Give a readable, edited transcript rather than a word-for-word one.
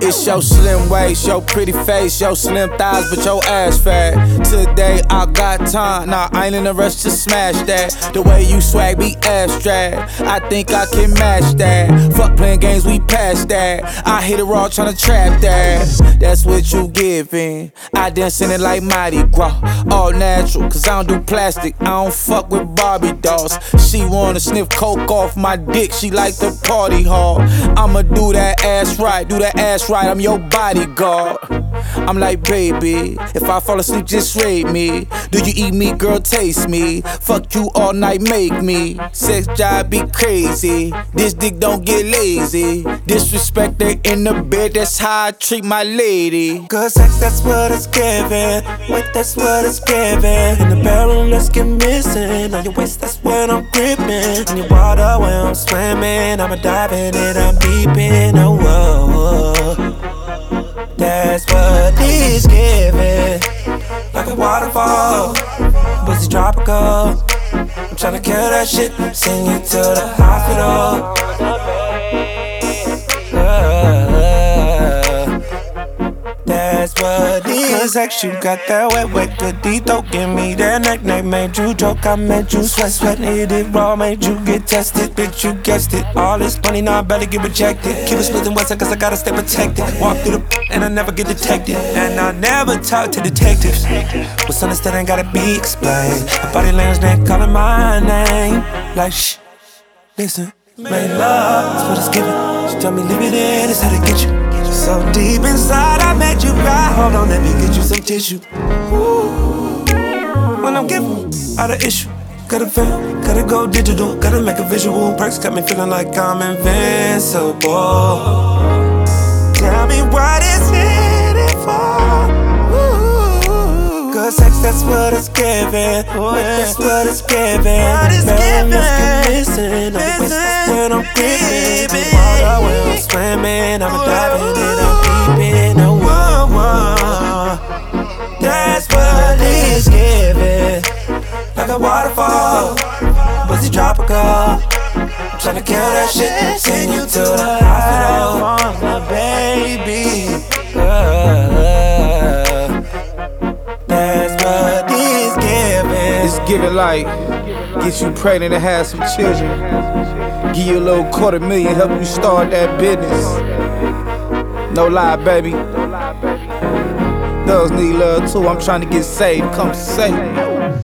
It's your slim waist, your pretty face, your slim thighs, but your ass fat. Today I got time, nah, I ain't in a rush to smash that. The way you swag be abstract, I think I can match that. Fuck playing games, we past that. I hit it raw tryna trap that. That's what you giving. I dance in it like Mardi Gras, all natural, cause I don't do plastic. I don't fuck with Barbie dolls. She wanna sniff coke off my dick, she like the party hall. I'ma do that ass right, do that ass right, I'm your bodyguard. I'm like, baby, if I fall asleep, just rape me. Do you eat me, girl, taste me? Fuck you all night, make me. Sex drive be crazy, this dick don't get lazy. Disrespect it in the bed, that's how I treat my lady. Good sex, that's what it's giving. Wait, that's what it's giving. In the barrel, let's get missing. On your waist, that's what I'm gripping. In your water, where I'm swimming, I'ma dive in it, I'm deep in. Oh, whoa. That's what it's giving. Like a waterfall, pussy tropical. I'm tryna kill that shit, send you to the hospital. That's what it is. Cause sex, you got that wet, goodito. Give me that neck, made you choke. I made you sweat, hit it raw, made you get tested. Bitch, you guessed it. All this money, now I better get rejected. Keep it splitting west cause I gotta stay protected. Walk through the and I never get detected. And I never talk to detectives. What's understood ain't gotta be explained. My body language ain't calling my name. Like shh, listen, make love, that's what it's giving. She tell me leave it in, it's how to get you. So deep inside, I made you cry. Hold on, let me get you some tissue. Ooh. When I'm giving out of issue, gotta feel, gotta go digital, gotta make a visual. Perks got me feeling like I'm invincible. Tell me what is it for? Ooh. Good sex, that's what it's giving. Oh, yeah. That's what it's giving. What it's giving. Listen, that's when I'm gripping. Water when I'm swimming, I'm diving in, I'm deep in. Oh, whoa. That's what it's giving. Like a waterfall, pussy tropical. I'm tryna kill that shit, send you to the hospital, my baby. That's what it's giving. It's giving like, get you pregnant and have some children. Give you a little $250,000, help you start that business. No lie, baby. Girls need love too, I'm trying to get saved, come save me.